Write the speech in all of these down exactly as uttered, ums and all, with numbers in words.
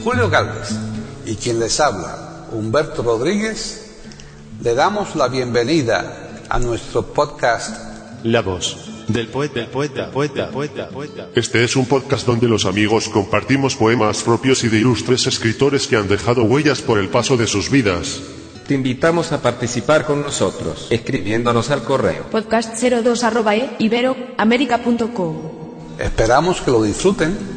Julio Galvez y quien les habla, Humberto Rodríguez, le damos la bienvenida a nuestro podcast La voz del poeta, poeta, poeta, poeta, poeta. Este es un podcast donde los amigos compartimos poemas propios y de ilustres escritores que han dejado huellas por el paso de sus vidas. Te invitamos a participar con nosotros, escribiéndonos al correo podcast cero dos arroba e ibero américa punto com. Esperamos que lo disfruten.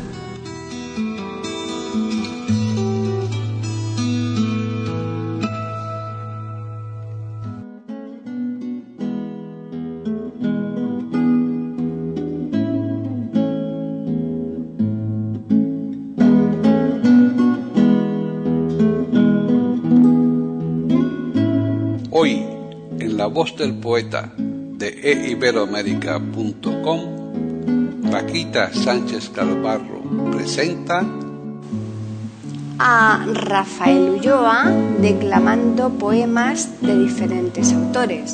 Hoy, en La Voz del Poeta de e iberoamérica punto com, Paquita Sánchez Galvarro presenta a Rafael Ulloa declamando poemas de diferentes autores.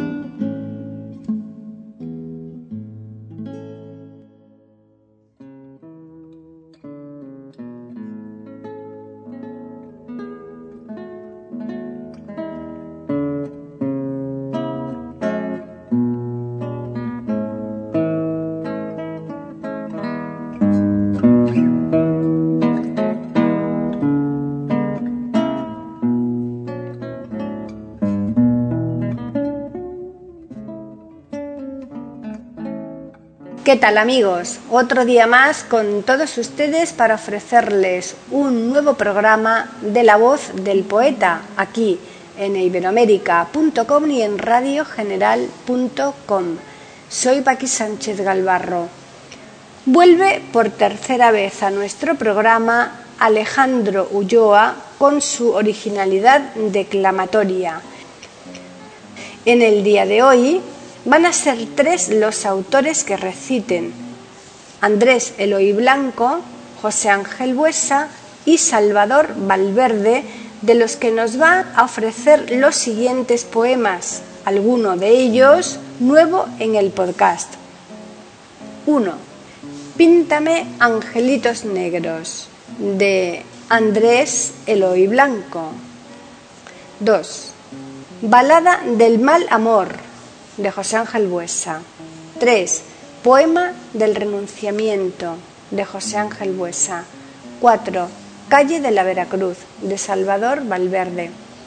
¿Qué tal, amigos? Otro día más con todos ustedes para ofrecerles un nuevo programa de La Voz del Poeta aquí en e iberoamérica punto com y en radio general punto com. Soy Paqui Sánchez Galvarro. Vuelve por tercera vez a nuestro programa Alejandro Ulloa con su originalidad declamatoria. En el día de hoy van a ser tres los autores que reciten: Andrés Eloy Blanco, José Ángel Buesa y Salvador Valverde, de los que nos va a ofrecer los siguientes poemas, alguno de ellos nuevo en el podcast. uno. Píntame angelitos negros, de Andrés Eloy Blanco. dos. Balada del mal amor, de José Ángel Buesa. tres. Poema del renunciamiento, de José Ángel Buesa. cuatro. Calle de la Veracruz, de Salvador Valverde.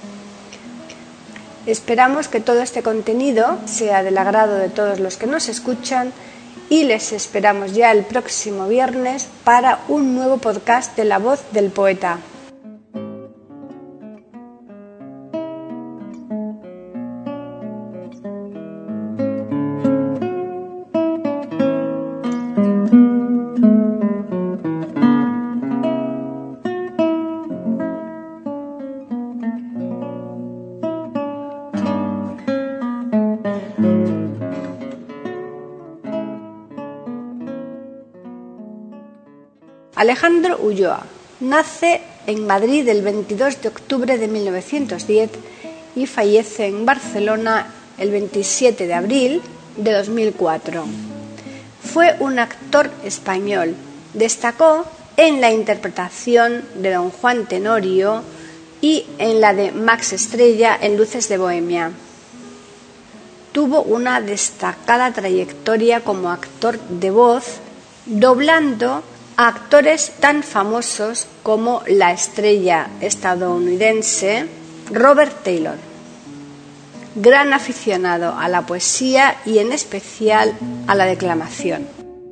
Esperamos que todo este contenido sea del agrado de todos los que nos escuchan y les esperamos ya el próximo viernes para un nuevo podcast de La Voz del Poeta. Alejandro Ulloa nace en Madrid el veintidós de octubre de mil novecientos diez y fallece en Barcelona el veintisiete de abril de dos mil cuatro. Fue un actor español. Destacó en la interpretación de Don Juan Tenorio y en la de Max Estrella en Luces de Bohemia. Tuvo una destacada trayectoria como actor de voz, doblando a actores tan famosos como la estrella estadounidense Robert Taylor. Gran aficionado a la poesía y en especial a la declamación.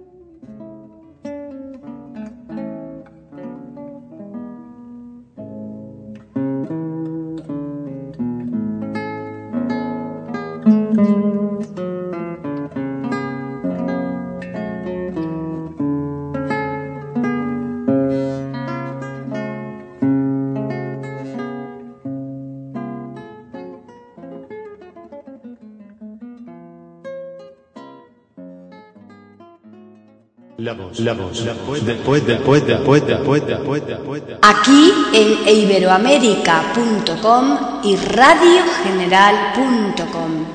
La voz, la voz, la voz del poeta, poeta, poeta, poeta, poeta, poeta. Aquí en e iberoamérica punto com y radio general punto com.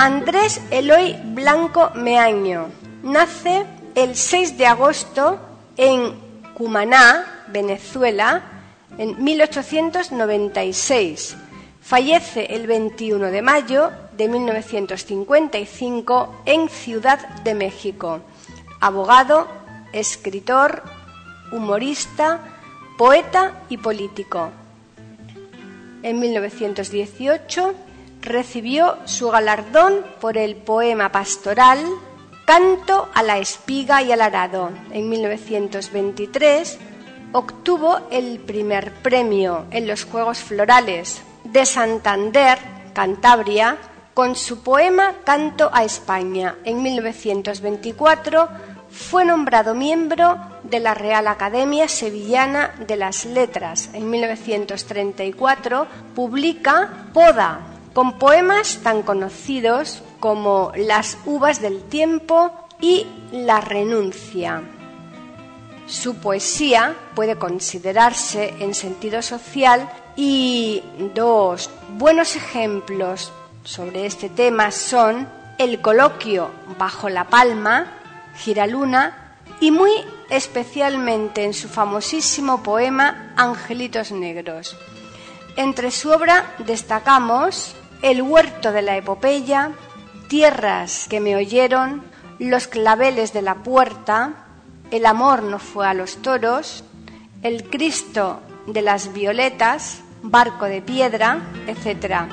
Andrés Eloy Blanco Meaño nace el seis de agosto en Cumaná, Venezuela, en mil ochocientos noventa y seis. Fallece el veintiuno de mayo de mil novecientos cincuenta y cinco en Ciudad de México. Abogado, escritor, humorista, poeta y político. En mil novecientos dieciocho recibió su galardón por el poema pastoral Canto a la espiga y al arado. En mil novecientos veintitrés obtuvo el primer premio en los Juegos Florales de Santander, Cantabria, con su poema Canto a España. En mil novecientos veinticuatro fue nombrado miembro de la Real Academia Sevillana de las Letras. En mil novecientos treinta y cuatro publica Poda, con poemas tan conocidos como Las uvas del tiempo y La renuncia. Su poesía puede considerarse en sentido social y dos buenos ejemplos sobre este tema son El coloquio bajo la palma, Giraluna, y muy especialmente en su famosísimo poema Angelitos negros. Entre su obra destacamos El huerto de la epopeya, Tierras que me oyeron, Los claveles de la puerta, El amor no fue a los toros, El Cristo de las violetas, Barco de piedra, etcétera.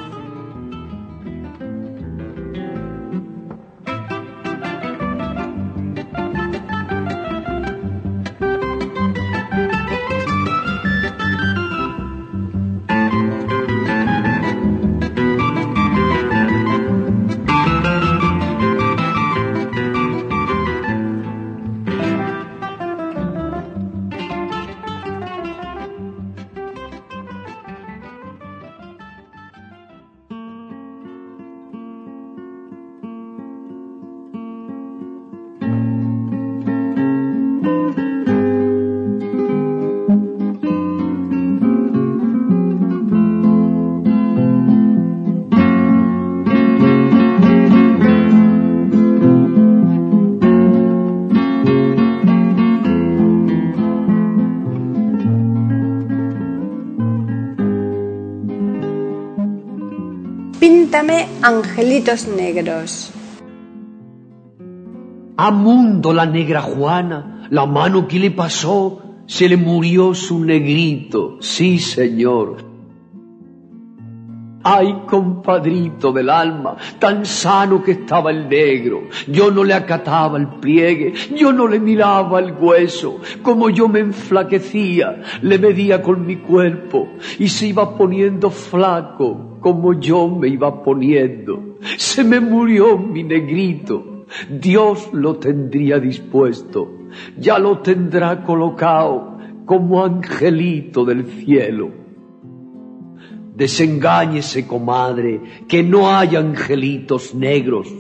Píntame angelitos negros. A mundo la negra Juana, la mano que le pasó, se le murió su negrito, sí señor. Ay, compadrito del alma, tan sano que estaba el negro. Yo no le acataba el pliegue, yo no le miraba el hueso. Como yo me enflaquecía, le medía con mi cuerpo y se iba poniendo flaco, como yo me iba poniendo. Se me murió mi negrito, Dios lo tendría dispuesto, ya lo tendrá colocado como angelito del cielo. Desengáñese, comadre, que no hay angelitos negros.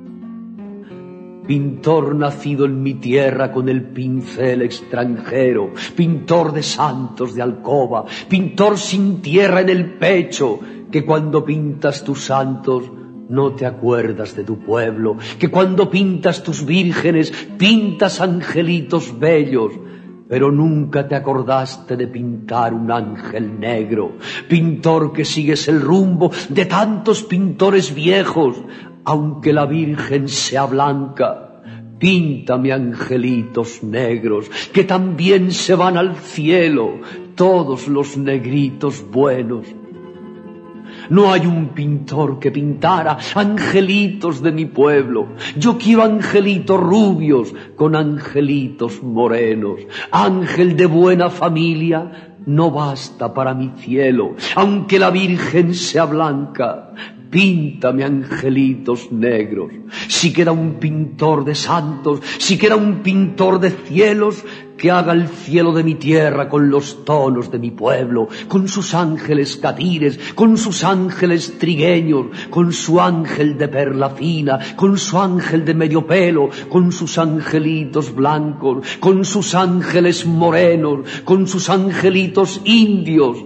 Pintor nacido en mi tierra con el pincel extranjero, pintor de santos de alcoba, pintor sin tierra en el pecho, que cuando pintas tus santos no te acuerdas de tu pueblo, que cuando pintas tus vírgenes pintas angelitos bellos, pero nunca te acordaste de pintar un ángel negro. Pintor que sigues el rumbo de tantos pintores viejos, aunque la Virgen sea blanca, píntame angelitos negros, que también se van al cielo todos los negritos buenos. No hay un pintor que pintara angelitos de mi pueblo. Yo quiero angelitos rubios con angelitos morenos. Ángel de buena familia no basta para mi cielo, aunque la Virgen sea blanca. Píntame angelitos negros. Si queda un pintor de santos, si queda un pintor de cielos, que haga el cielo de mi tierra con los tonos de mi pueblo, con sus ángeles catires, con sus ángeles trigueños, con su ángel de perla fina, con su ángel de medio pelo, con sus angelitos blancos, con sus ángeles morenos, con sus angelitos indios.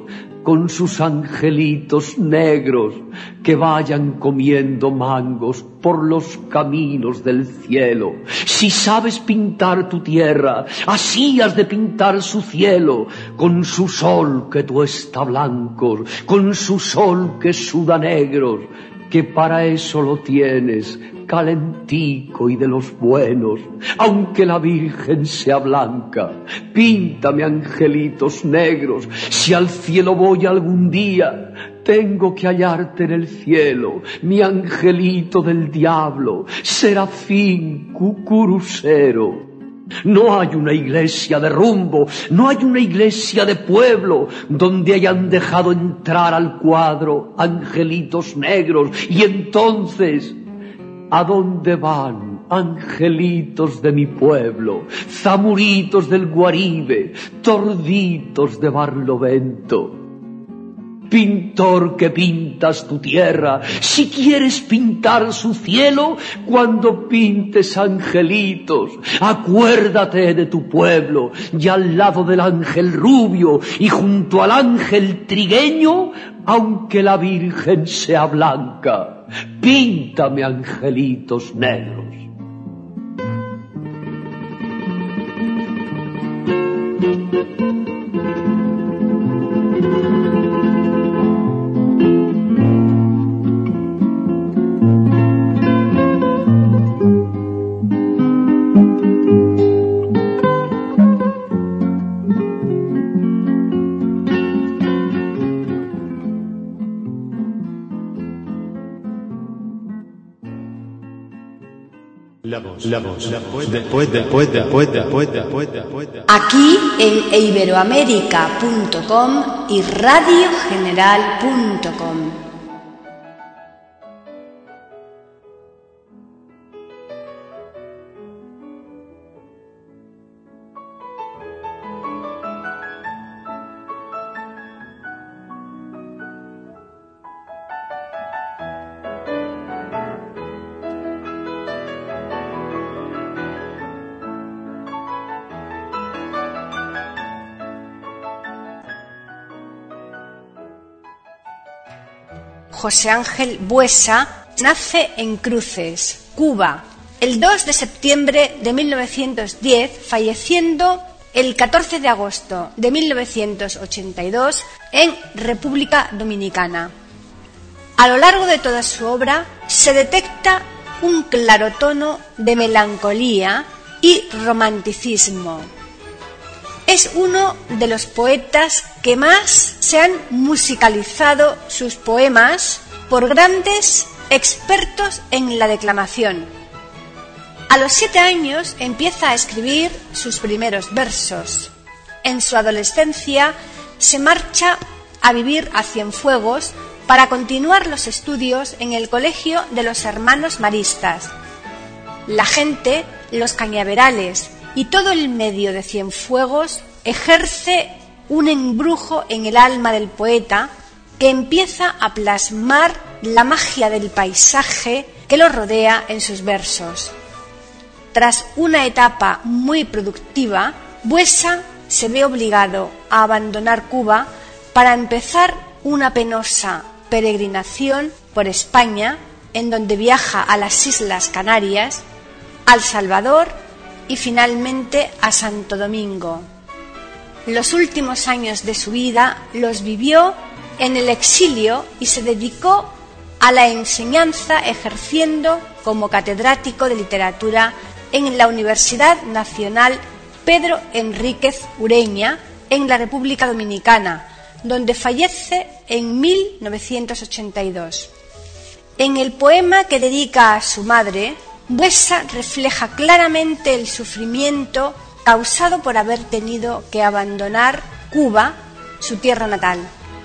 con sus angelitos negros que vayan comiendo mangos por los caminos del cielo. Si sabes pintar tu tierra, así has de pintar su cielo, con su sol que tuesta blancos, con su sol que suda negros, que para eso lo tienes calentico y de los buenos, aunque la Virgen sea blanca. Píntame angelitos negros, si al cielo voy algún día, tengo que hallarte en el cielo, mi angelito del diablo, serafín cucurucero. No hay una iglesia de rumbo, no hay una iglesia de pueblo donde hayan dejado entrar al cuadro angelitos negros. Y entonces, ¿a dónde van, angelitos de mi pueblo, zamuritos del Guaribe, torditos de Barlovento? Pintor que pintas tu tierra, si quieres pintar su cielo, cuando pintes angelitos, acuérdate de tu pueblo, y al lado del ángel rubio y junto al ángel trigueño, aunque la Virgen sea blanca, píntame angelitos negros. La voz, la voz, la voz, después, después, después, después, después, después. Aquí en iberoamérica punto com y radio general punto com. José Ángel Buesa nace en Cruces, Cuba, el dos de septiembre de mil novecientos diez, falleciendo el catorce de agosto de mil novecientos ochenta y dos en República Dominicana. A lo largo de toda su obra se detecta un claro tono de melancolía y romanticismo. Es uno de los poetas que más se han musicalizado sus poemas por grandes expertos en la declamación. A los siete años empieza a escribir sus primeros versos. En su adolescencia se marcha a vivir a Cienfuegos para continuar los estudios en el Colegio de los Hermanos Maristas. La gente, los cañaverales y todo el medio de Cienfuegos ejerce un embrujo en el alma del poeta, que empieza a plasmar la magia del paisaje que lo rodea en sus versos. Tras una etapa muy productiva, Buesa se ve obligado a abandonar Cuba para empezar una penosa peregrinación por España, en donde viaja a las Islas Canarias, a El Salvador y finalmente a Santo Domingo. Los últimos años de su vida los vivió en el exilio y se dedicó a la enseñanza, ejerciendo como catedrático de literatura en la Universidad Nacional Pedro Enríquez Ureña, en la República Dominicana, donde fallece en mil novecientos ochenta y dos. En el poema que dedica a su madre, Buesa refleja claramente el sufrimiento causado por haber tenido que abandonar Cuba, su tierra natal.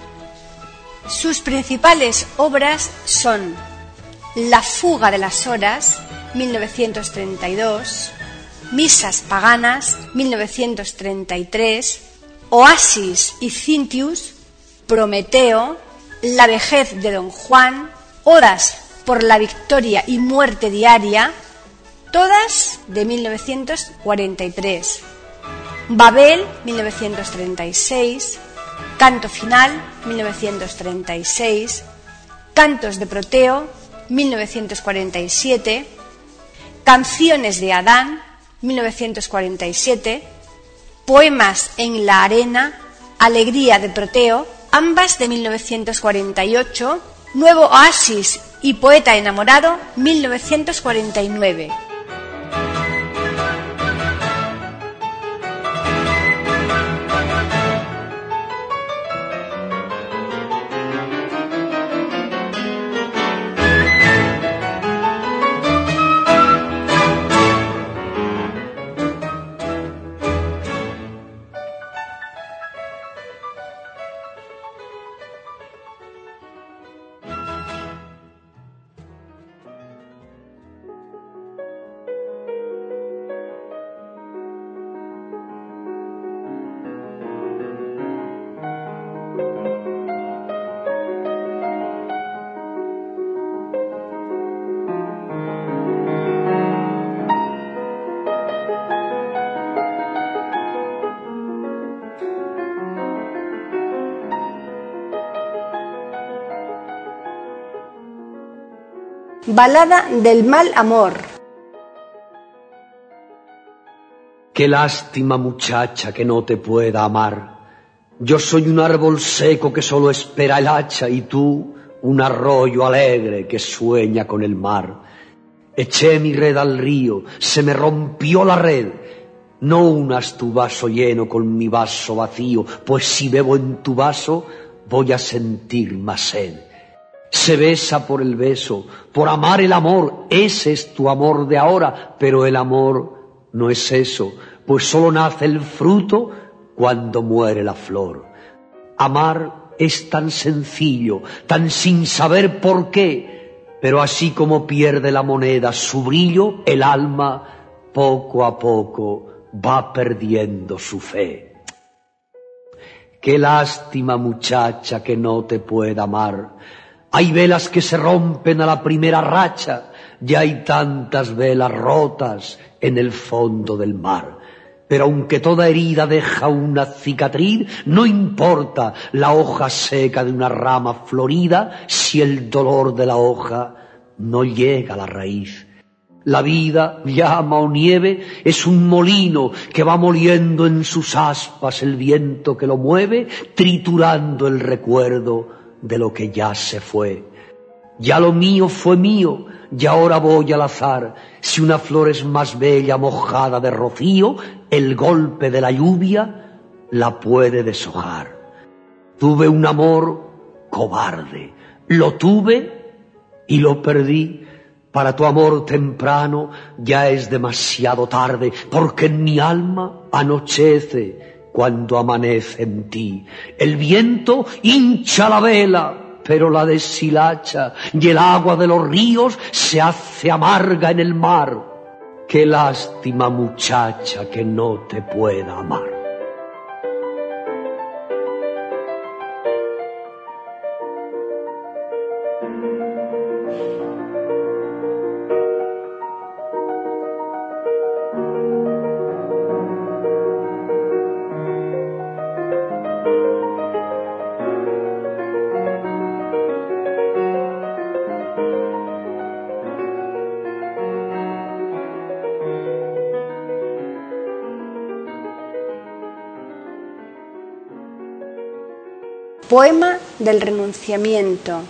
Sus principales obras son La fuga de las horas, mil novecientos treinta y dos, Misas paganas, mil novecientos treinta y tres, Oasis y Cintius, Prometeo, La vejez de Don Juan, Odas por la victoria y muerte diaria, todas de mil novecientos cuarenta y tres, Babel, mil novecientos treinta y seis, Canto final, mil novecientos treinta y seis, Cantos de Proteo, mil novecientos cuarenta y siete, Canciones de Adán, mil novecientos cuarenta y siete, Poemas en la arena, Alegría de Proteo, ambas de mil novecientos cuarenta y ocho, Nuevo Oasis y Poeta enamorado, mil novecientos cuarenta y nueve. Balada del mal amor. Qué lástima, muchacha, que no te pueda amar. Yo soy un árbol seco que solo espera el hacha y tú un arroyo alegre que sueña con el mar. Eché mi red al río, se me rompió la red. No unas tu vaso lleno con mi vaso vacío, pues si bebo en tu vaso voy a sentir más sed. Se besa por el beso, por amar el amor, ese es tu amor de ahora, pero el amor no es eso, pues solo nace el fruto cuando muere la flor. Amar es tan sencillo, tan sin saber por qué, pero así como pierde la moneda su brillo, el alma poco a poco va perdiendo su fe. Qué lástima, muchacha, que no te pueda amar. Hay velas que se rompen a la primera racha, y hay tantas velas rotas en el fondo del mar. Pero aunque toda herida deja una cicatriz, no importa la hoja seca de una rama florida si el dolor de la hoja no llega a la raíz. La vida, llama o nieve, es un molino que va moliendo en sus aspas el viento que lo mueve, triturando el recuerdo de lo que ya se fue. Ya lo mío fue mío, y ahora voy al azar. Si una flor es más bella mojada de rocío, el golpe de la lluvia la puede deshojar. Tuve un amor cobarde, lo tuve y lo perdí. Para tu amor temprano ya es demasiado tarde, porque en mi alma anochece cuando amanece en ti. El viento hincha la vela, pero la deshilacha, y el agua de los ríos se hace amarga en el mar. Qué lástima, muchacha, que no te pueda amar. Poema del renunciamiento.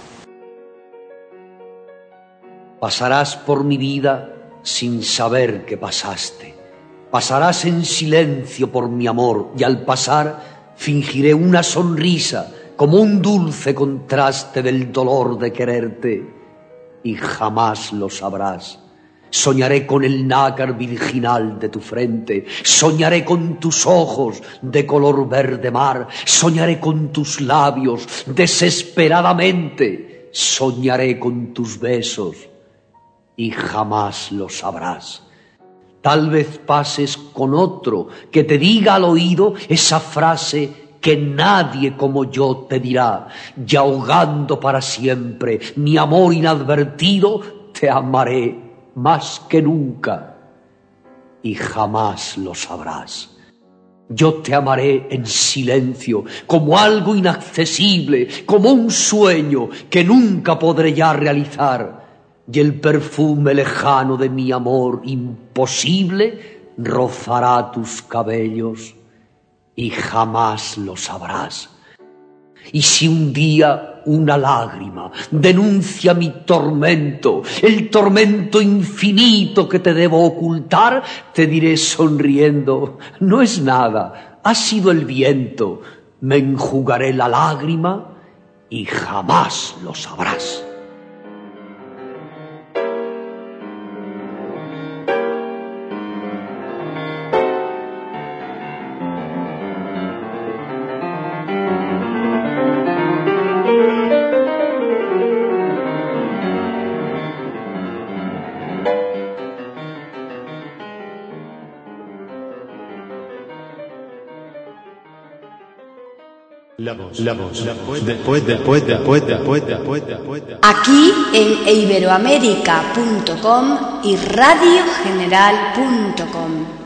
Pasarás por mi vida sin saber que pasaste. Pasarás en silencio por mi amor y al pasar fingiré una sonrisa como un dulce contraste del dolor de quererte y jamás lo sabrás. Soñaré con el nácar virginal de tu frente, soñaré con tus ojos de color verde mar, soñaré con tus labios desesperadamente, soñaré con tus besos y jamás lo sabrás. Tal vez pases con otro que te diga al oído esa frase que nadie como yo te dirá, y ahogando para siempre mi amor inadvertido, te amaré más que nunca y jamás lo sabrás. Yo te amaré en silencio, como algo inaccesible, como un sueño que nunca podré ya realizar. Y el perfume lejano de mi amor imposible rozará tus cabellos y jamás lo sabrás. Y si un día una lágrima denuncia mi tormento, el tormento infinito que te debo ocultar, te diré sonriendo, no es nada, ha sido el viento, me enjugaré la lágrima y jamás lo sabrás. La voz, la voz, la voz, después, después, después, después, después, después. Aquí en iberoamérica punto com y radio general punto com.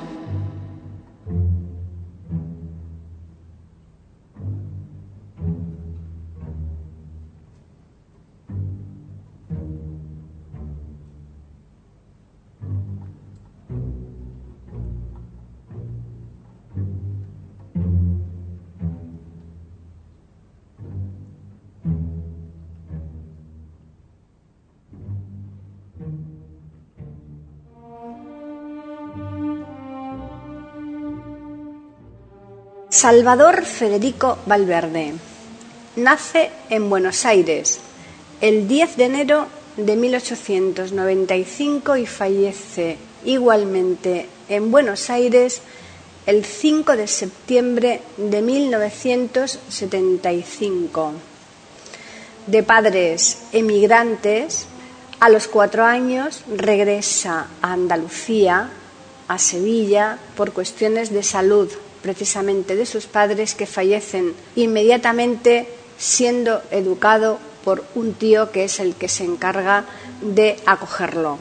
Salvador Federico Valverde nace en Buenos Aires el diez de enero de mil ochocientos noventa y cinco y fallece igualmente en Buenos Aires el cinco de septiembre de mil novecientos setenta y cinco. De padres emigrantes, a los cuatro años regresa a Andalucía, a Sevilla, por cuestiones de salud, precisamente de sus padres, que fallecen inmediatamente, siendo educado por un tío que es el que se encarga de acogerlo.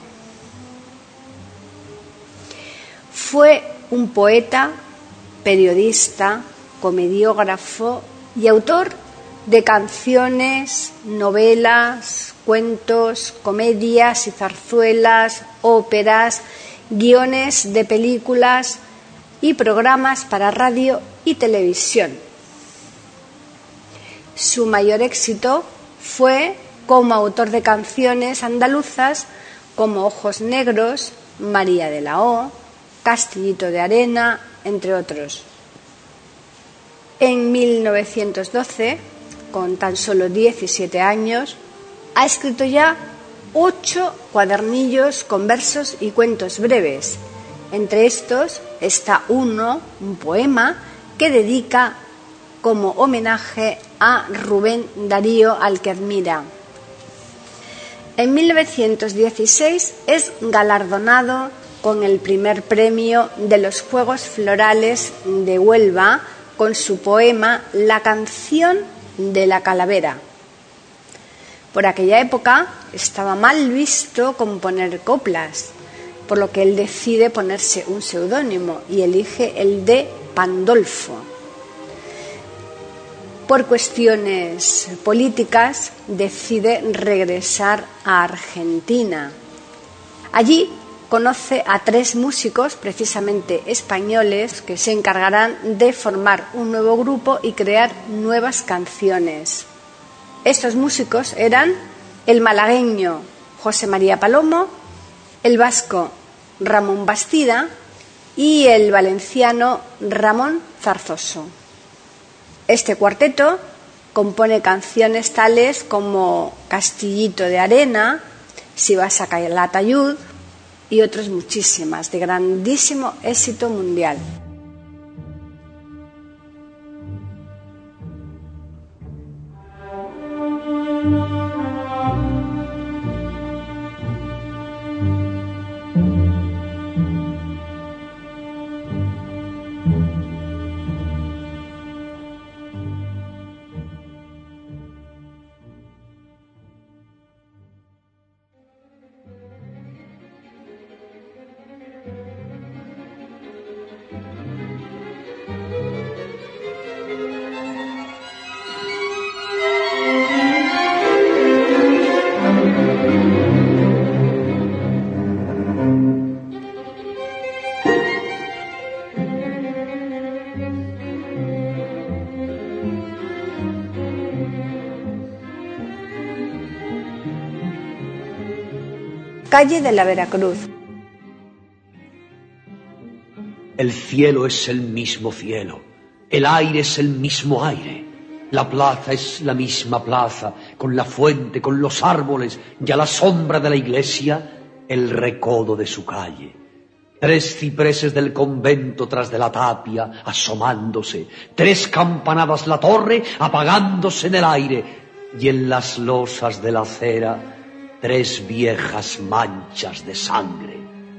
Fue un poeta, periodista, comediógrafo y autor de canciones, novelas, cuentos, comedias y zarzuelas, óperas, guiones de películas y programas para radio y televisión. Su mayor éxito fue como autor de canciones andaluzas como Ojos Negros, María de la O, Castillito de Arena, entre otros. En mil novecientos doce, con tan solo diecisiete años, ha escrito ya ocho cuadernillos con versos y cuentos breves. Entre estos está uno, un poema, que dedica como homenaje a Rubén Darío, al que admira. En mil novecientos dieciséis es galardonado con el primer premio de los Juegos Florales de Huelva con su poema La canción de la calavera. Por aquella época estaba mal visto componer coplas, por lo que él decide ponerse un seudónimo y elige el de Pandolfo. Por cuestiones políticas decide regresar a Argentina. Allí conoce a tres músicos, precisamente españoles, que se encargarán de formar un nuevo grupo y crear nuevas canciones. Estos músicos eran el malagueño José María Palomo, el vasco Ramón Bastida y el valenciano Ramón Zarzoso. Este cuarteto compone canciones tales como Castillito de Arena, Si vas a caer la tallud y otras muchísimas de grandísimo éxito mundial. calle de la Veracruz. El cielo es el mismo cielo, el aire es el mismo aire, la plaza es la misma plaza, con la fuente, con los árboles y a la sombra de la iglesia el recodo de su calle. Tres cipreses del convento tras de la tapia asomándose, tres campanadas la torre apagándose en el aire y en las losas de la acera tres viejas manchas de sangre.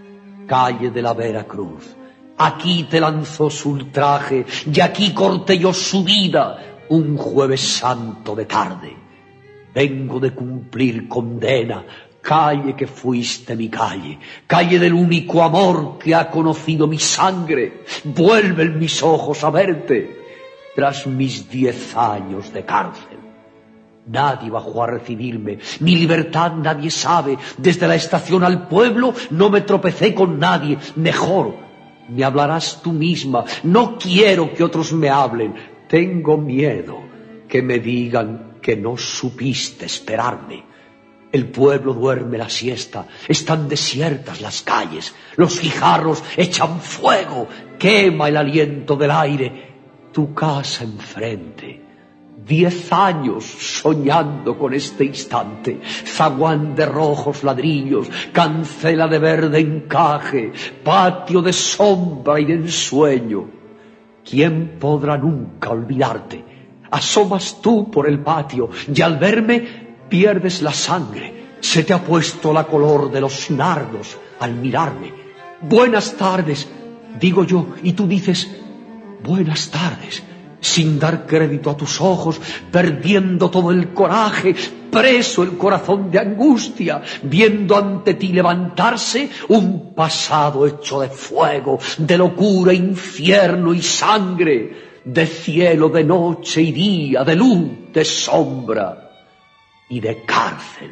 Calle de la Veracruz, aquí te lanzó su ultraje y aquí corté yo su vida un jueves santo de tarde. Vengo de cumplir condena, calle que fuiste mi calle, calle del único amor que ha conocido mi sangre. Vuelven mis ojos a verte tras mis diez años de cárcel. Nadie bajó a recibirme, mi libertad nadie sabe. Desde la estación al pueblo no me tropecé con nadie. Mejor, me hablarás tú misma. No quiero que otros me hablen. Tengo miedo que me digan que no supiste esperarme. El pueblo duerme la siesta, están desiertas las calles, los guijarros echan fuego, quema el aliento del aire. Tu casa enfrente, diez años soñando con este instante, zaguán de rojos ladrillos, cancela de verde encaje, patio de sombra y de ensueño. ¿Quién podrá nunca olvidarte? Asomas tú por el patio y al verme pierdes la sangre, se te ha puesto la color de los nardos al mirarme. Buenas tardes, digo yo, y tú dices, buenas tardes, sin dar crédito a tus ojos, perdiendo todo el coraje, preso el corazón de angustia, viendo ante ti levantarse un pasado hecho de fuego, de locura, infierno y sangre, de cielo, de noche y día, de luz, de sombra y de cárcel.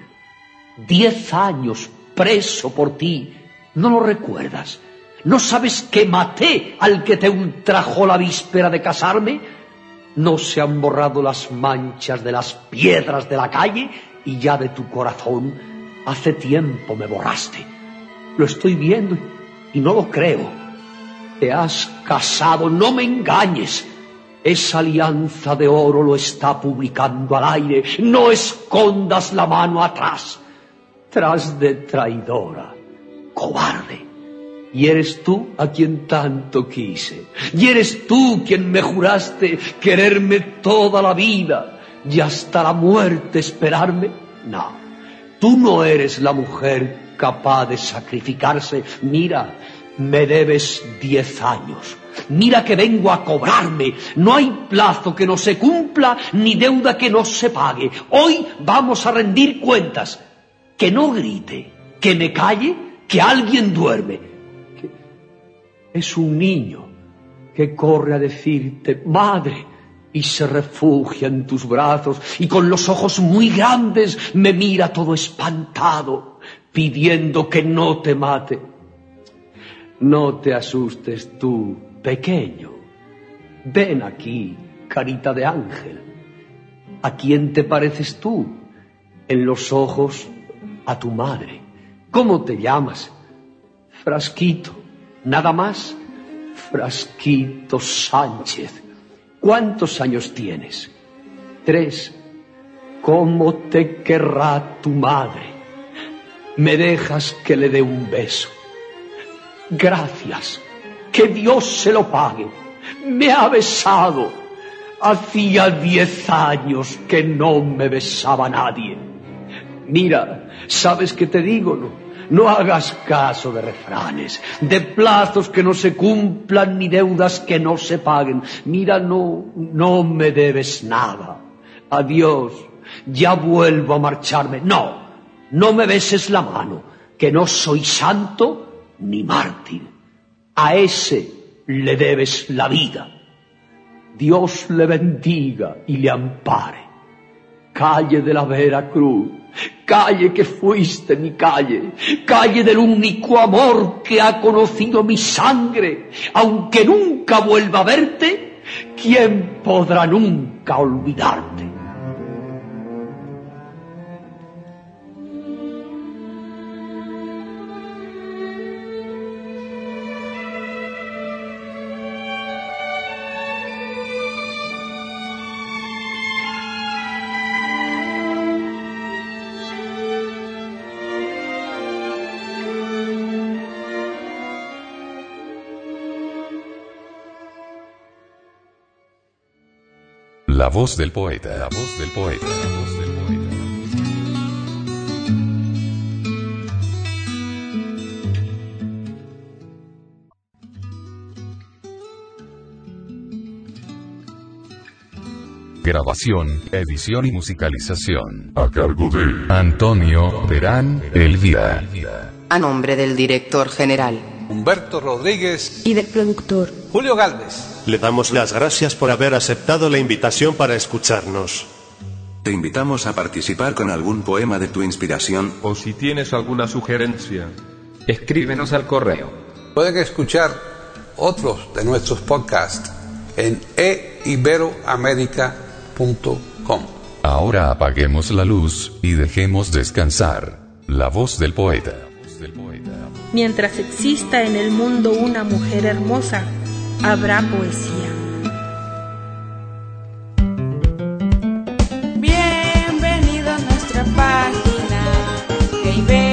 Diez años preso por ti, ¿no lo recuerdas? ¿No sabes que maté al que te ultrajó la víspera de casarme? ¿No se han borrado las manchas de las piedras de la calle y ya de tu corazón hace tiempo me borraste? Lo estoy viendo y no lo creo. Te has casado, no me engañes. Esa alianza de oro lo está publicando al aire. No escondas la mano atrás. Tras de traidora, cobarde. Y eres tú a quien tanto quise. Y eres tú quien me juraste quererme toda la vida y hasta la muerte esperarme. No, tú no eres la mujer capaz de sacrificarse. Mira, me debes diez años. Mira que vengo a cobrarme. No hay plazo que no se cumpla, ni deuda que no se pague. Hoy vamos a rendir cuentas. Que no grite, que me calle, que alguien duerme. Que es un niño que corre a decirte, madre, y se refugia en tus brazos, y con los ojos muy grandes me mira todo espantado, pidiendo que no te mate. No te asustes tú, pequeño. Ven aquí, carita de ángel. ¿A quién te pareces tú? En los ojos a tu madre. ¿Cómo te llamas? Frasquito. ¿Nada más? Frasquito Sánchez. ¿Cuántos años tienes? Tres. ¿Cómo te querrá tu madre? ¿Me dejas que le dé un beso? Gracias. Que Dios se lo pague. Me ha besado. Hacía diez años que no me besaba nadie. Mira, ¿sabes qué te digo? No, no hagas caso de refranes, de plazos que no se cumplan ni deudas que no se paguen. Mira, no, no me debes nada. Adiós, ya vuelvo a marcharme. No, no me beses la mano, que no soy santo ni mártir. A ese le debes la vida. Dios le bendiga y le ampare. Calle de la Veracruz, calle que fuiste mi calle, calle del único amor que ha conocido mi sangre. Aunque nunca vuelva a verte, ¿quién podrá nunca olvidarte? La voz del poeta. La voz del poeta. La voz del poeta. Grabación, edición y musicalización. A cargo de Antonio Terán Elvira. A nombre del director general Humberto Rodríguez y del productor Julio Galvez. Le damos las gracias por haber aceptado la invitación para escucharnos. Te invitamos a participar con algún poema de tu inspiración. O si tienes alguna sugerencia, escríbenos al correo. Pueden escuchar otros de nuestros podcasts en e iberoamerica punto com. Ahora apaguemos la luz y dejemos descansar la voz del poeta. Mientras exista en el mundo una mujer hermosa, habrá poesía. Bienvenido a nuestra página de Ibero.